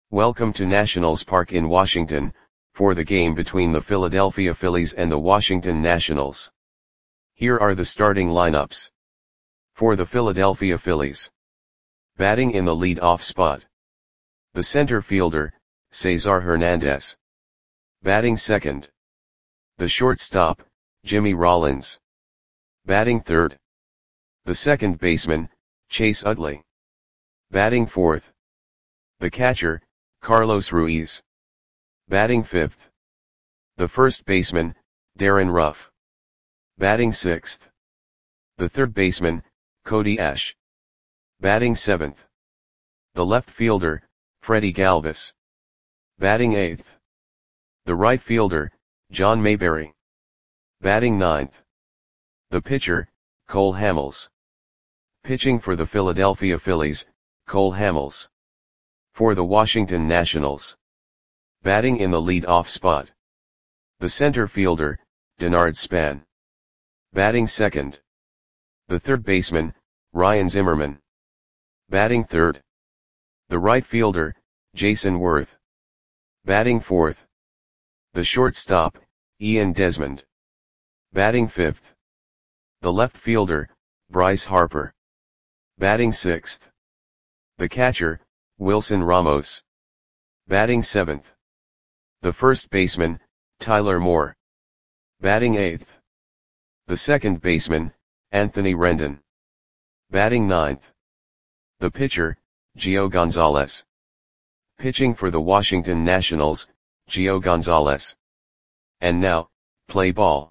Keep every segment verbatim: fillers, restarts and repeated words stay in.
Welcome to Nationals Park in Washington, for the game between the Philadelphia Phillies and the Washington Nationals. Here are the starting lineups. For the Philadelphia Phillies. Batting in the lead-off spot. The center fielder, Cesar Hernandez. Batting second. The shortstop, Jimmy Rollins. Batting third. The second baseman, Chase Utley. Batting fourth. The catcher, Carlos Ruiz. Batting fifth. The first baseman, Darin Ruf. Batting sixth. The third baseman, Cody Ash. Batting seventh. The left fielder, Freddie Galvis. Batting eighth. The right fielder, John Mayberry. Batting ninth. The pitcher, Cole Hamels. Pitching for the Philadelphia Phillies, Cole Hamels. For the Washington Nationals. Batting in the lead-off spot. The center fielder, Denard Span. Batting second. The third baseman, Ryan Zimmerman. Batting third. The right fielder, Jason Worth. Batting fourth. The shortstop, Ian Desmond. Batting fifth. The left fielder, Bryce Harper. Batting sixth. The catcher, Wilson Ramos. Batting seventh. The first baseman, Tyler Moore. Batting eighth. The second baseman, Anthony Rendon. Batting ninth. The pitcher, Gio Gonzalez. Pitching for the Washington Nationals, Gio Gonzalez. And now, play ball.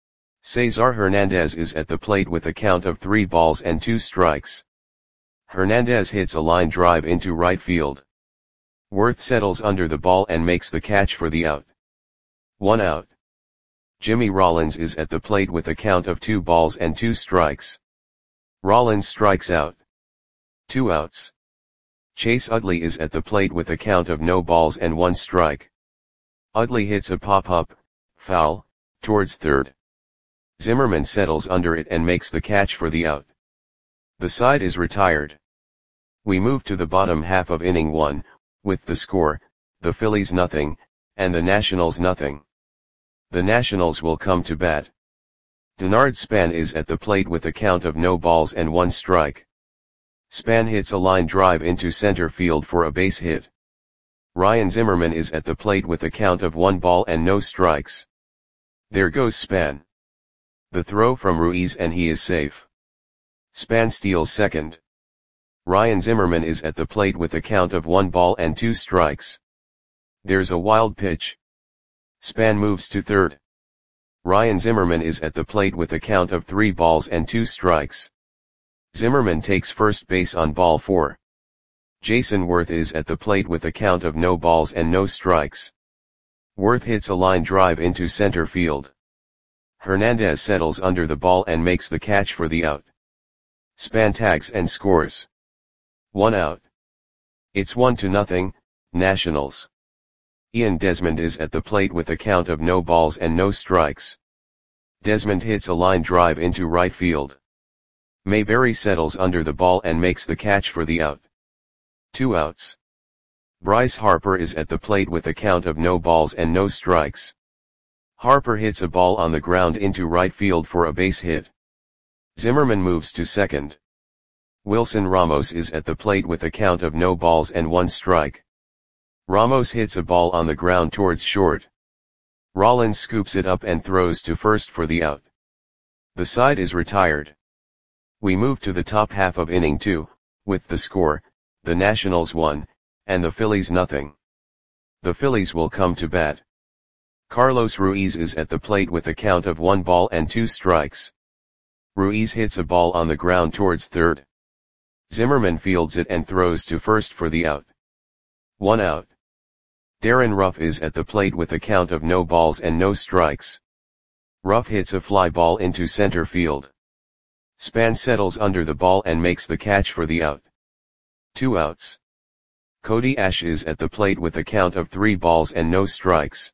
Cesar Hernandez is at the plate with a count of three balls and two strikes. Hernandez hits a line drive into right field. Worth settles under the ball and makes the catch for the out. One out. Jimmy Rollins is at the plate with a count of two balls and two strikes. Rollins strikes out. Two outs. Chase Utley is at the plate with a count of no balls and one strike. Utley hits a pop-up, foul, towards third. Zimmerman settles under it and makes the catch for the out. The side is retired. We move to the bottom half of inning one, with the score, the Phillies nothing, and the Nationals nothing. The Nationals will come to bat. Denard Span is at the plate with a count of no balls and one strike. Span hits a line drive into center field for a base hit. Ryan Zimmerman is at the plate with a count of one ball and no strikes. There goes Span. The throw from Ruiz and he is safe. Span steals second. Ryan Zimmerman is at the plate with a count of one ball and two strikes. There's a wild pitch. Span moves to third. Ryan Zimmerman is at the plate with a count of three balls and two strikes. Zimmerman takes first base on ball four. Jason Worth is at the plate with a count of no balls and no strikes. Worth hits a line drive into center field. Hernandez settles under the ball and makes the catch for the out. Span tags and scores. One out. It's one to nothing, Nationals. Ian Desmond is at the plate with a count of no balls and no strikes. Desmond hits a line drive into right field. Mayberry settles under the ball and makes the catch for the out. Two outs. Bryce Harper is at the plate with a count of no balls and no strikes. Harper hits a ball on the ground into right field for a base hit. Zimmerman moves to second. Wilson Ramos is at the plate with a count of no balls and one strike. Ramos hits a ball on the ground towards short. Rollins scoops it up and throws to first for the out. The side is retired. We move to the top half of inning two, with the score, the Nationals one, and the Phillies nothing. The Phillies will come to bat. Carlos Ruiz is at the plate with a count of one ball and two strikes. Ruiz hits a ball on the ground towards third. Zimmerman fields it and throws to first for the out. One out. Darin Ruf is at the plate with a count of no balls and no strikes. Ruf hits a fly ball into center field. Span settles under the ball and makes the catch for the out. Two outs. Cody Ash is at the plate with a count of three balls and no strikes.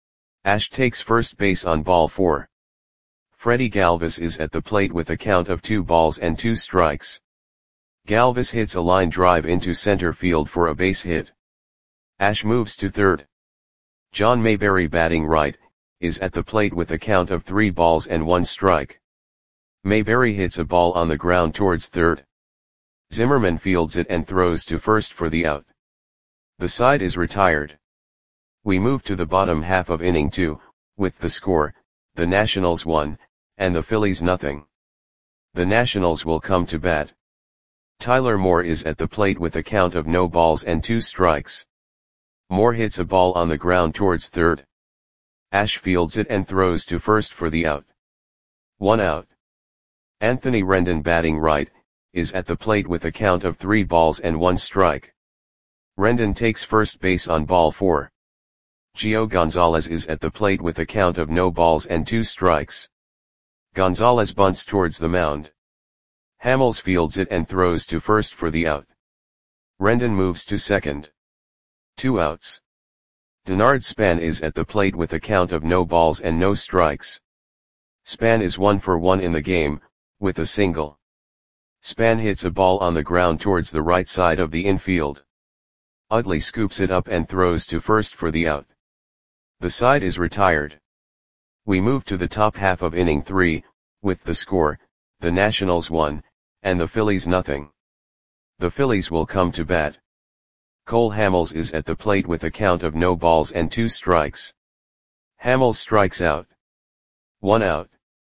Ash takes first base on ball four. Freddie Galvis is at the plate with a count of two balls and two strikes. Galvis hits a line drive into center field for a base hit. Ash moves to third. John Mayberry, batting right, is at the plate with a count of three balls and one strike. Mayberry hits a ball on the ground towards third. Zimmerman fields it and throws to first for the out. The side is retired. We move to the bottom half of inning two, with the score, the Nationals one, and the Phillies nothing. The Nationals will come to bat. Tyler Moore is at the plate with a count of no balls and two strikes. Moore hits a ball on the ground towards third. Ash fields it and throws to first for the out. One out. Anthony Rendon, batting right, is at the plate with a count of three balls and one strike. Rendon takes first base on ball four. Gio Gonzalez is at the plate with a count of no balls and two strikes. Gonzalez bunts towards the mound. Hamels fields it and throws to first for the out. Rendon moves to second. Two outs. Denard Span is at the plate with a count of no balls and no strikes. Span is one for one in the game, with a single. Span hits a ball on the ground towards the right side of the infield. Utley scoops it up and throws to first for the out. The side is retired. We move to the top half of inning three, with the score, the Nationals one, and the Phillies nothing. The Phillies will come to bat. Cole Hamels is at the plate with a count of no balls and two strikes. Hamels strikes out. One out.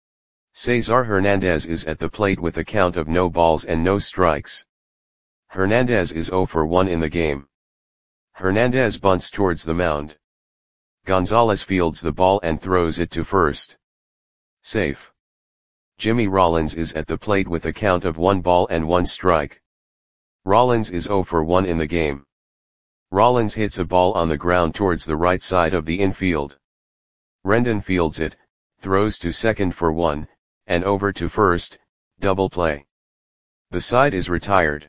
Cesar Hernandez is at the plate with a count of no balls and no strikes. Hernandez is zero for one in the game. Hernandez bunts towards the mound. Gonzalez fields the ball and throws it to first. Safe. Jimmy Rollins is at the plate with a count of one ball and one strike. Rollins is zero for one in the game. Rollins hits a ball on the ground towards the right side of the infield. Rendon fields it, throws to second for one, and over to first, double play. The side is retired.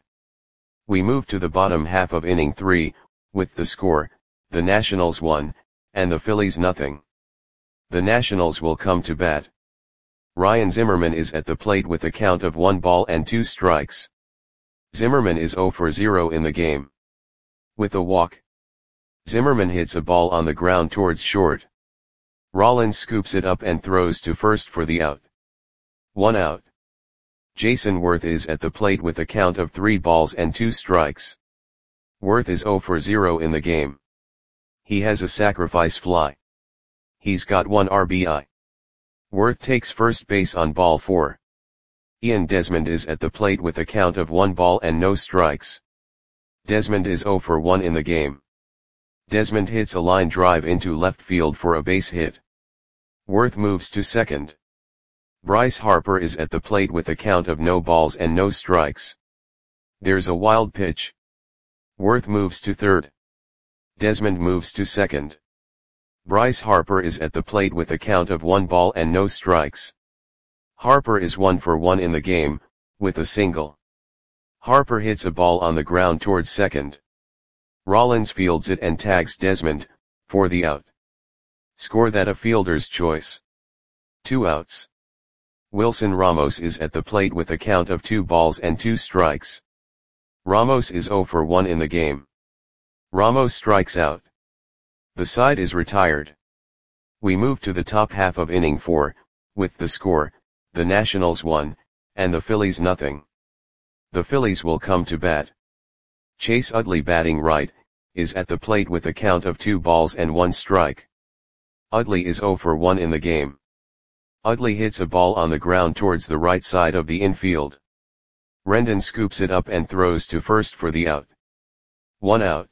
We move to the bottom half of inning three, with the score, the Nationals one, and the Phillies nothing. The Nationals will come to bat. Ryan Zimmerman is at the plate with a count of one ball and two strikes. Zimmerman is zero for zero in the game. With a walk. Zimmerman hits a ball on the ground towards short. Rollins scoops it up and throws to first for the out. One out. Jason Worth is at the plate with a count of three balls and two strikes. Worth is zero for zero in the game. He has a sacrifice fly. He's got one R B I. Worth takes first base on ball four. Ian Desmond is at the plate with a count of one ball and no strikes. Desmond is zero for one in the game. Desmond hits a line drive into left field for a base hit. Worth moves to second. Bryce Harper is at the plate with a count of no balls and no strikes. There's a wild pitch. Worth moves to third. Desmond moves to second. Bryce Harper is at the plate with a count of one ball and no strikes. Harper is one for one in the game, with a single. Harper hits a ball on the ground towards second. Rollins fields it and tags Desmond, for the out. Score that a fielder's choice. Two outs. Wilson Ramos is at the plate with a count of two balls and two strikes. Ramos is zero for one in the game. Ramos strikes out. The side is retired. We move to the top half of inning four, with the score, the Nationals one, and the Phillies nothing. The Phillies will come to bat. Chase Utley, batting right, is at the plate with a count of two balls and one strike. Utley is zero for one in the game. Utley hits a ball on the ground towards the right side of the infield. Rendon scoops it up and throws to first for the out. One out.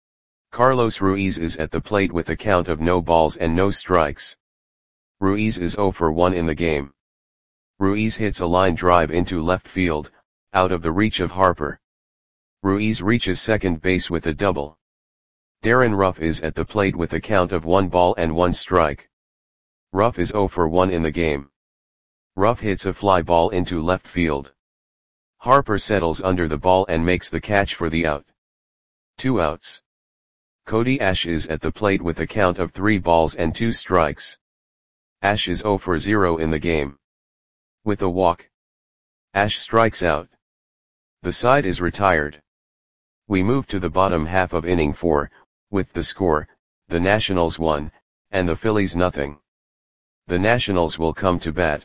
Carlos Ruiz is at the plate with a count of no balls and no strikes. Ruiz is zero for one in the game. Ruiz hits a line drive into left field, out of the reach of Harper. Ruiz reaches second base with a double. Darren Ruff is at the plate with a count of one ball and one strike. Ruff is zero for one in the game. Ruff hits a fly ball into left field. Harper settles under the ball and makes the catch for the out. Two outs. Cody Ash is at the plate with a count of three balls and two strikes. Ash is zero for zero in the game. With a walk. Ash strikes out. The side is retired. We move to the bottom half of inning four, With the score, the Nationals one, and the Phillies nothing. The Nationals will come to bat.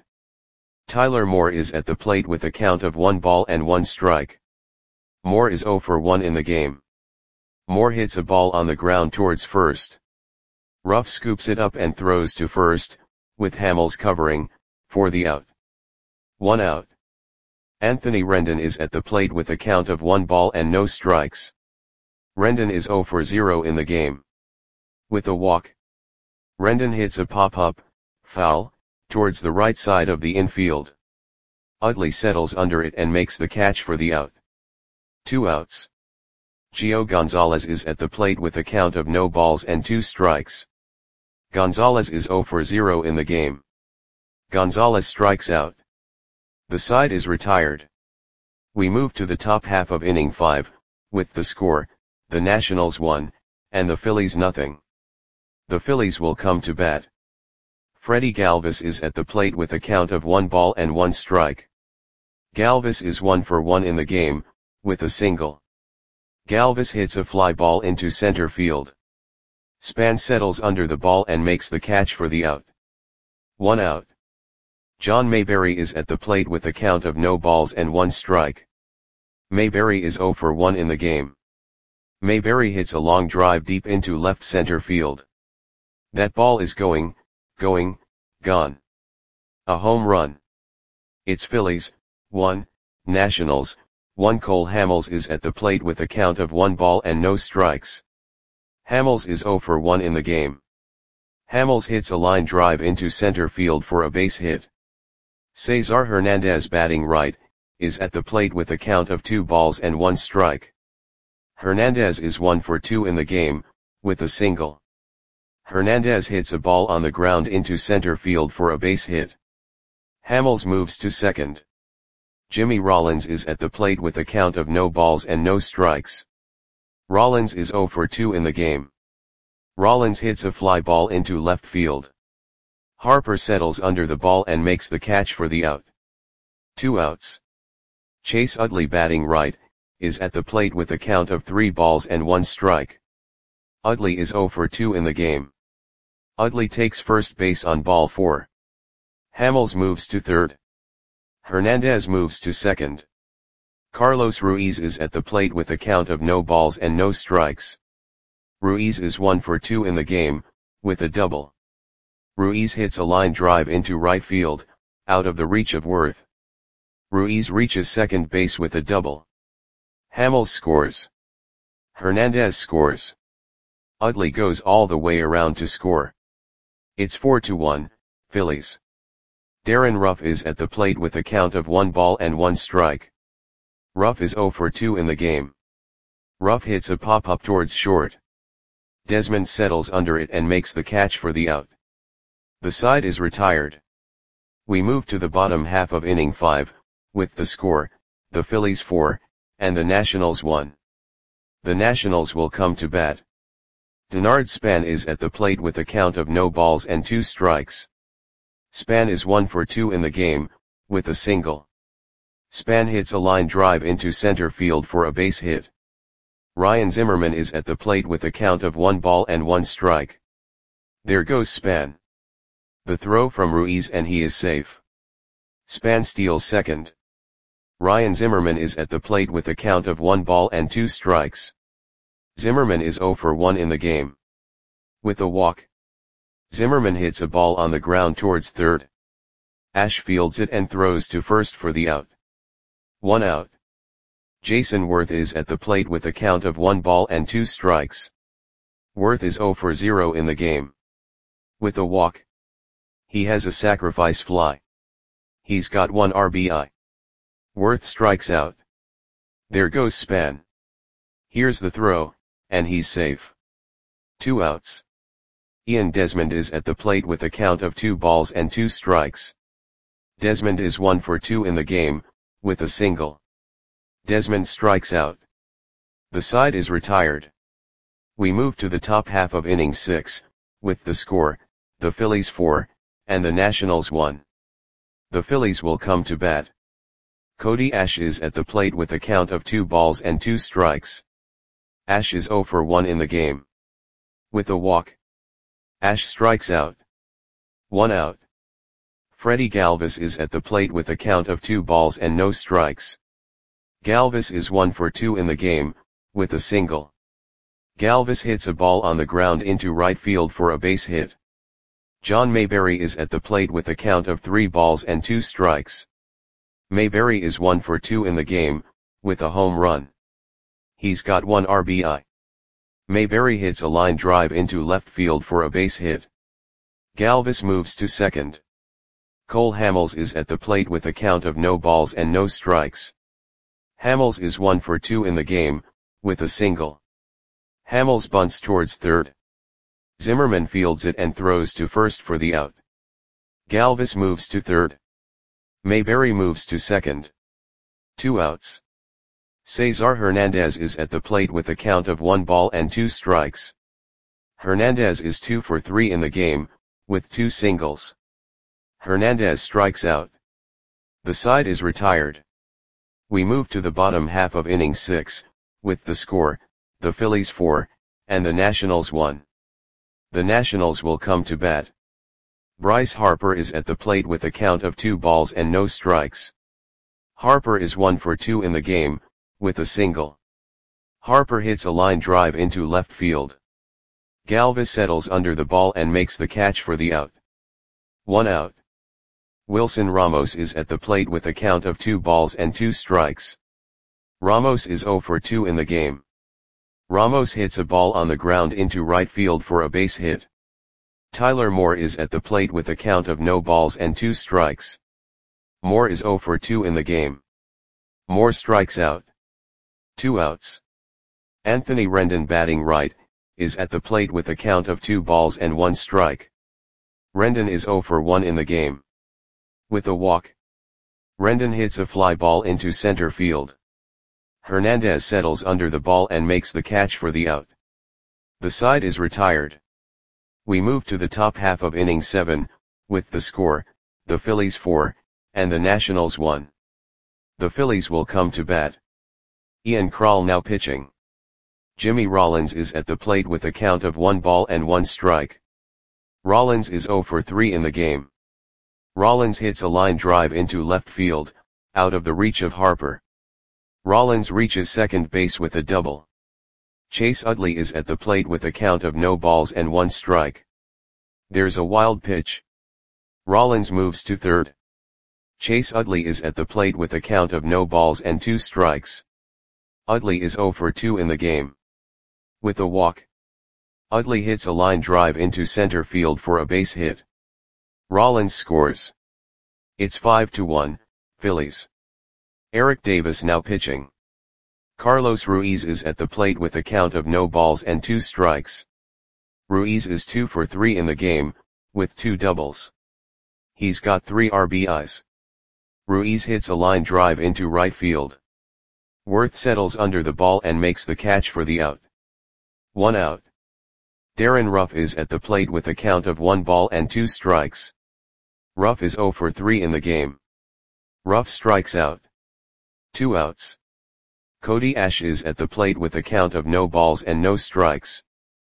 Tyler Moore is at the plate with a count of one ball and one strike. Moore is oh for one in the game. Moore hits a ball on the ground towards first. Ruff scoops it up and throws to first, with Hamels covering, for the out. One out. Anthony Rendon is at the plate with a count of one ball and no strikes. Rendon is oh for zero in the game. With a walk. Rendon hits a pop-up, foul, towards the right side of the infield. Utley settles under it and makes the catch for the out. Two outs. Gio Gonzalez is at the plate with a count of no balls and two strikes. Gonzalez is oh for zero in the game. Gonzalez strikes out. The side is retired. We move to the top half of inning five, with the score, the Nationals one, and the Phillies nothing. The Phillies will come to bat. Freddie Galvis is at the plate with a count of one ball and one strike. Galvis is one for one in the game, with a single. Galvis hits a fly ball into center field. Span settles under the ball and makes the catch for the out. One out. John Mayberry is at the plate with a count of no balls and one strike. Mayberry is oh for one in the game. Mayberry hits a long drive deep into left center field. That ball is going, going, gone. A home run. It's Phillies, one, Nationals, one. Cole Hamels is at the plate with a count of one ball and no strikes. Hamels is oh for one in the game. Hamels hits a line drive into center field for a base hit. Cesar Hernandez, batting right, is at the plate with a count of two balls and one strike. Hernandez is one for two in the game, with a single. Hernandez hits a ball on the ground into center field for a base hit. Hamels moves to second. Jimmy Rollins is at the plate with a count of no balls and no strikes. Rollins is oh for two in the game. Rollins hits a fly ball into left field. Harper settles under the ball and makes the catch for the out. Two outs. Chase Utley, batting right, is at the plate with a count of three balls and one strike. Utley is oh for two in the game. Utley takes first base on ball four. Hamels moves to third. Hernandez moves to second. Carlos Ruiz is at the plate with a count of no balls and no strikes. Ruiz is one for two in the game, with a double. Ruiz hits a line drive into right field, out of the reach of Worth. Ruiz reaches second base with a double. Hamels scores. Hernandez scores. Utley goes all the way around to score. It's four to one, Phillies. Darren Ruff is at the plate with a count of one ball and one strike. Ruff is oh for two in the game. Ruff hits a pop-up towards short. Desmond settles under it and makes the catch for the out. The side is retired. We move to the bottom half of inning five, with the score, the Phillies four, and the Nationals one. The Nationals will come to bat. Denard Span is at the plate with a count of no balls and two strikes. Span is one for two in the game, with a single. Span hits a line drive into center field for a base hit. Ryan Zimmerman is at the plate with a count of one ball and one strike. There goes Span. The throw from Ruiz and he is safe. Span steals second. Ryan Zimmerman is at the plate with a count of one ball and two strikes. Zimmerman is oh for one in the game. With a walk. Zimmerman hits a ball on the ground towards third. Ash fields it and throws to first for the out. One out. Jason Worth is at the plate with a count of one ball and two strikes. Worth is oh for zero in the game. With a walk. He has a sacrifice fly. He's got one R B I. Worth strikes out. There goes Span. Here's the throw, and he's safe. Two outs. Ian Desmond is at the plate with a count of two balls and two strikes. Desmond is one for two in the game, with a single. Desmond strikes out. The side is retired. We move to the top half of inning six, with the score, the Phillies four, and the Nationals one. The Phillies will come to bat. Cody Ash is at the plate with a count of two balls and two strikes. Ash is oh for one in the game. With a walk, Ash strikes out. One out. Freddie Galvis is at the plate with a count of two balls and no strikes. Galvis is one for two in the game, with a single. Galvis hits a ball on the ground into right field for a base hit. John Mayberry is at the plate with a count of three balls and two strikes. Mayberry is one for two in the game, with a home run. He's got one R B I. Mayberry hits a line drive into left field for a base hit. Galvis moves to second. Cole Hamels is at the plate with a count of no balls and no strikes. Hamels is one for two in the game, with a single. Hamels bunts towards third. Zimmerman fields it and throws to first for the out. Galvis moves to third. Mayberry moves to second. Two outs. Cesar Hernandez is at the plate with a count of one ball and two strikes. Hernandez is two for three in the game, with two singles. Hernandez strikes out. The side is retired. We move to the bottom half of inning six, with the score, the Phillies four, and the Nationals one. The Nationals will come to bat. Bryce Harper is at the plate with a count of two balls and no strikes. Harper is one for two in the game, with a single. Harper hits a line drive into left field. Galvis settles under the ball and makes the catch for the out. One out. Wilson Ramos is at the plate with a count of two balls and two strikes. Ramos is zero for two in the game. Ramos hits a ball on the ground into right field for a base hit. Tyler Moore is at the plate with a count of no balls and two strikes. Moore is zero for two in the game. Moore strikes out. Two outs. Anthony Rendon, batting right, is at the plate with a count of two balls and one strike. Rendon is zero for one in the game. With a walk, Rendon hits a fly ball into center field. Hernandez settles under the ball and makes the catch for the out. The side is retired. We move to the top half of inning seven, with the score, the Phillies four, and the Nationals one. The Phillies will come to bat. Ian Krall now pitching. Jimmy Rollins is at the plate with a count of one ball and one strike. Rollins is zero for three in the game. Rollins hits a line drive into left field, out of the reach of Harper. Rollins reaches second base with a double. Chase Utley is at the plate with a count of no balls and one strike. There's a wild pitch. Rollins moves to third. Chase Utley is at the plate with a count of no balls and two strikes. Utley is zero for two in the game. With a walk, Utley hits a line drive into center field for a base hit. Rollins scores. It's five to one, Phillies. Eric Davis now pitching. Carlos Ruiz is at the plate with a count of no balls and two strikes. Ruiz is two for three in the game, with two doubles. He's got three R B Is. Ruiz hits a line drive into right field. Worth settles under the ball and makes the catch for the out. One out. Darren Ruff is at the plate with a count of one ball and two strikes. Ruff is zero for three in the game. Ruff strikes out. Two outs. Cody Ash is at the plate with a count of no balls and no strikes.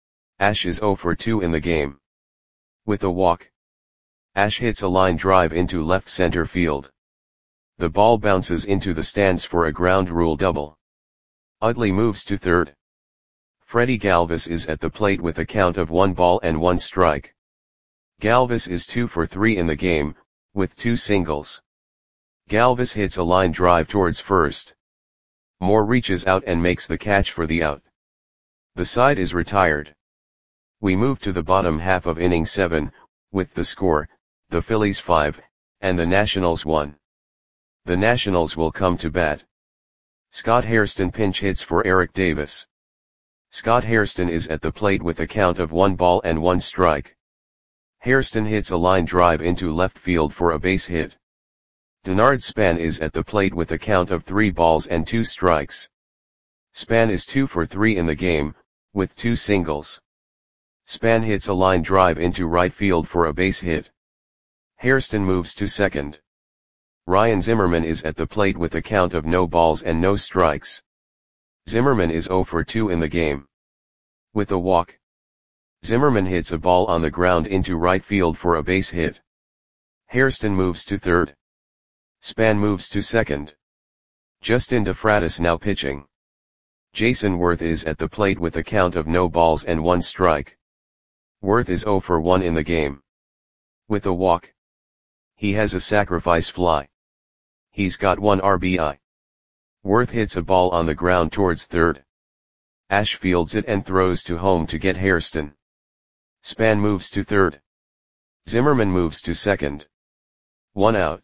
Ash is zero for two in the game. With a walk, Ash hits a line drive into left center field. The ball bounces into the stands for a ground rule double. Utley moves to third. Freddie Galvis is at the plate with a count of one ball and one strike. Galvis is two for three in the game, with two singles. Galvis hits a line drive towards first. Moore reaches out and makes the catch for the out. The side is retired. We move to the bottom half of inning seven, with the score, the Phillies five, and the Nationals one. The Nationals will come to bat. Scott Hairston pinch hits for Eric Davis. Scott Hairston is at the plate with a count of one ball and one strike. Hairston hits a line drive into left field for a base hit. Denard Span is at the plate with a count of three balls and two strikes. Span is two for three in the game, with two singles. Span hits a line drive into right field for a base hit. Hairston moves to second. Ryan Zimmerman is at the plate with a count of no balls and no strikes. Zimmerman is zero for two in the game. With a walk, Zimmerman hits a ball on the ground into right field for a base hit. Hairston moves to third. Span moves to second. Justin DeFratis now pitching. Jason Worth is at the plate with a count of no balls and one strike. Worth is oh for one in the game. With a walk. He has a sacrifice fly. He's got one R B I. Worth hits a ball on the ground towards third. Ash fields it and throws to home to get Hairston. Span moves to third. Zimmerman moves to second. One out.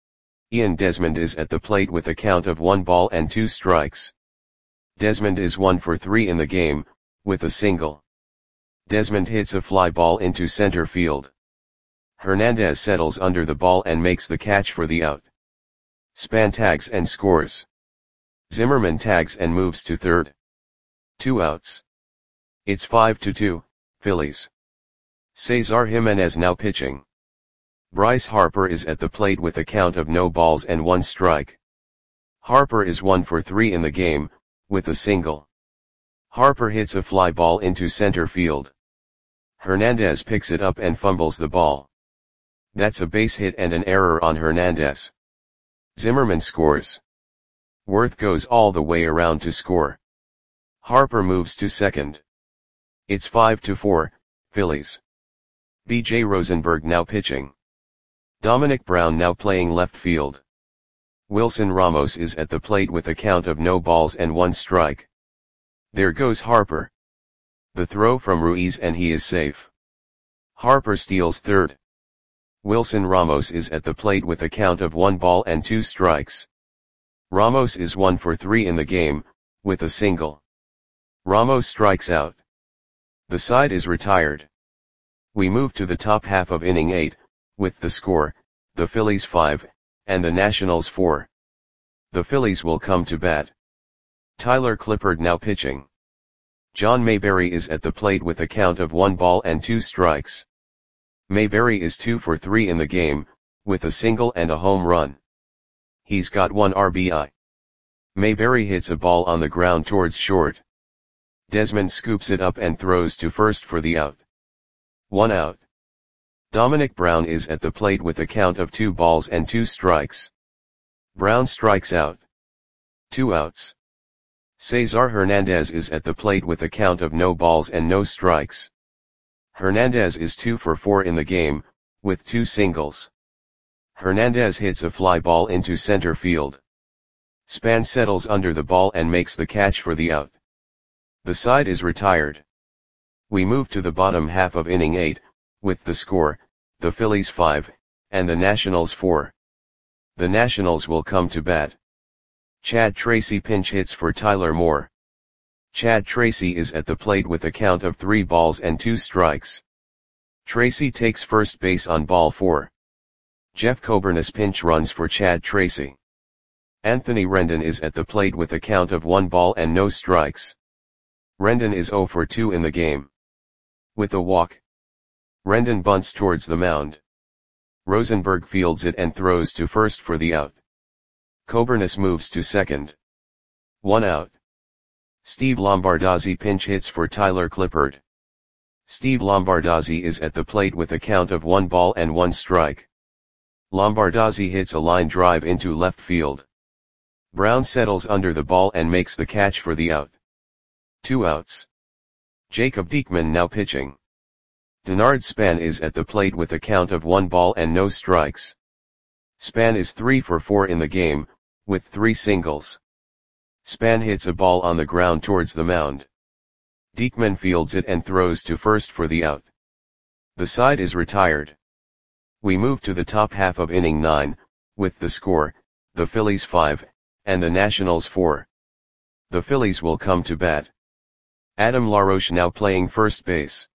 Ian Desmond is at the plate with a count of one ball and two strikes. Desmond is one for three in the game, with a single. Desmond hits a fly ball into center field. Hernandez settles under the ball and makes the catch for the out. Span tags and scores. Zimmerman tags and moves to third. Two outs. It's five to two, Phillies. Cesar Jimenez now pitching. Bryce Harper is at the plate with a count of no balls and one strike. Harper is one for three in the game, with a single. Harper hits a fly ball into center field. Hernandez picks it up and fumbles the ball. That's a base hit and an error on Hernandez. Zimmerman scores. Worth goes all the way around to score. Harper moves to second. It's five to four, Phillies. B J Rosenberg now pitching. Dominic Brown now playing left field. Wilson Ramos is at the plate with a count of no balls and one strike. There goes Harper. The throw from Ruiz and he is safe. Harper steals third. Wilson Ramos is at the plate with a count of one ball and two strikes. Ramos is one for three in the game, with a single. Ramos strikes out. The side is retired. We move to the top half of inning eight, with the score, the Phillies five, and the Nationals four. The Phillies will come to bat. Tyler Clippard now pitching. John Mayberry is at the plate with a count of one ball and two strikes. Mayberry is two for three in the game, with a single and a home run. He's got one R B I. Mayberry hits a ball on the ground towards short. Desmond scoops it up and throws to first for the out. One out. Dominic Brown is at the plate with a count of two balls and two strikes. Brown strikes out. Two outs. Cesar Hernandez is at the plate with a count of no balls and no strikes. Hernandez is two for four in the game, with two singles. Hernandez hits a fly ball into center field. Span settles under the ball and makes the catch for the out. The side is retired. We move to the bottom half of inning eight, with the score, the Phillies five, and the Nationals four. The Nationals will come to bat. Chad Tracy pinch hits for Tyler Moore. Chad Tracy is at the plate with a count of three balls and two strikes. Tracy takes first base on ball four. Jeff Coburnis pinch runs for Chad Tracy. Anthony Rendon is at the plate with a count of one ball and no strikes. Rendon is oh for two in the game. With a walk. Rendon bunts towards the mound. Rosenberg fields it and throws to first for the out. Coburnis moves to second. One out. Steve Lombardozzi pinch hits for Tyler Clippard. Steve Lombardozzi is at the plate with a count of one ball and one strike. Lombardozzi hits a line drive into left field. Brown settles under the ball and makes the catch for the out. Two outs. Jacob Diekman now pitching. Denard Span is at the plate with a count of one ball and no strikes. Span is three for four in the game, with three singles. Span hits a ball on the ground towards the mound. Diekman fields it and throws to first for the out. The side is retired. We move to the top half of inning nine, with the score, the Phillies five, and the Nationals four. The Phillies will come to bat. Adam LaRoche now playing first base.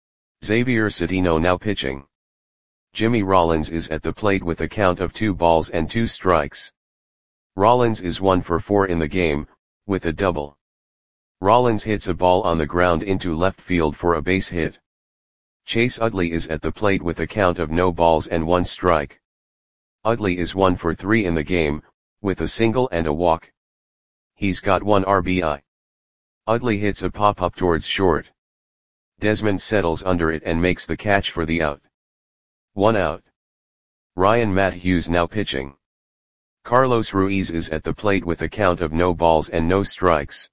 Xavier Cedeno now pitching. Jimmy Rollins is at the plate with a count of two balls and two strikes. Rollins is one for four in the game, with a double. Rollins hits a ball on the ground into left field for a base hit. Chase Utley is at the plate with a count of no balls and one strike. Utley is one for three in the game, with a single and a walk. He's got one R B I. Utley hits a pop-up towards short. Desmond settles under it and makes the catch for the out. One out. Ryan Matthews now pitching. Carlos Ruiz is at the plate with a count of no balls and no strikes.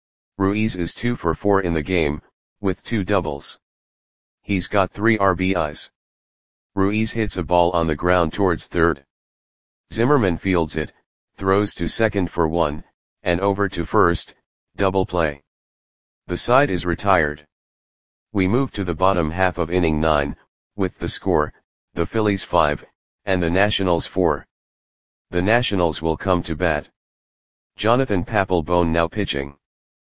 Ruiz is two for four in the game, with two doubles. He's got three R B Is. Ruiz hits a ball on the ground towards third. Zimmerman fields it, throws to second for one, and over to first, double play. The side is retired. We move to the bottom half of inning nine, with the score, the Phillies five, and the Nationals four. The Nationals will come to bat. Jonathan Papelbon now pitching.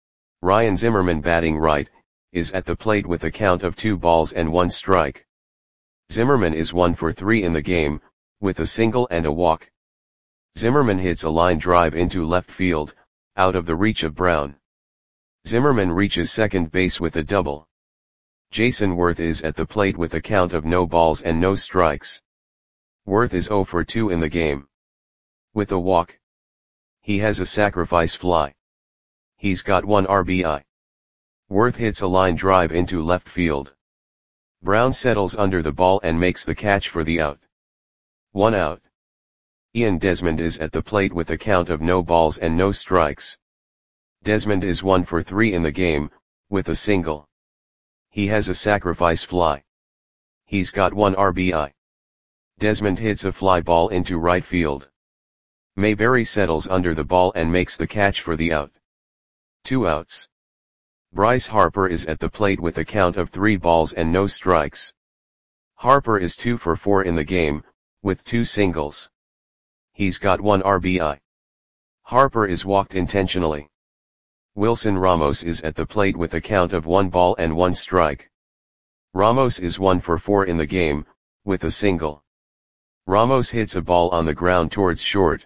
Ryan Zimmerman batting right, is at the plate with a count of two balls and one strike. Zimmerman is one for three in the game, with a single and a walk. Zimmerman hits a line drive into left field, out of the reach of Brown. Zimmerman reaches second base with a double. Jason Worth is at the plate with a count of no balls and no strikes. Worth is zero for two in the game. With a walk. He has a sacrifice fly. He's got one R B I. Worth hits a line drive into left field. Brown settles under the ball and makes the catch for the out. One out. Ian Desmond is at the plate with a count of no balls and no strikes. Desmond is one for three in the game, with a single. He has a sacrifice fly. He's got one R B I. Desmond hits a fly ball into right field. Mayberry settles under the ball and makes the catch for the out. Two outs. Bryce Harper is at the plate with a count of three balls and no strikes. Harper is two for four in the game, with two singles. He's got one R B I. Harper is walked intentionally. Wilson Ramos is at the plate with a count of one ball and one strike. Ramos is one for four in the game, with a single. Ramos hits a ball on the ground towards short.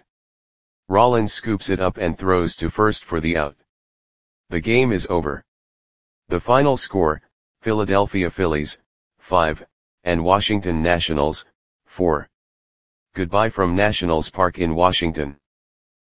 Rollins scoops it up and throws to first for the out. The game is over. The final score, Philadelphia Phillies, five, and Washington Nationals, four. Goodbye from Nationals Park in Washington.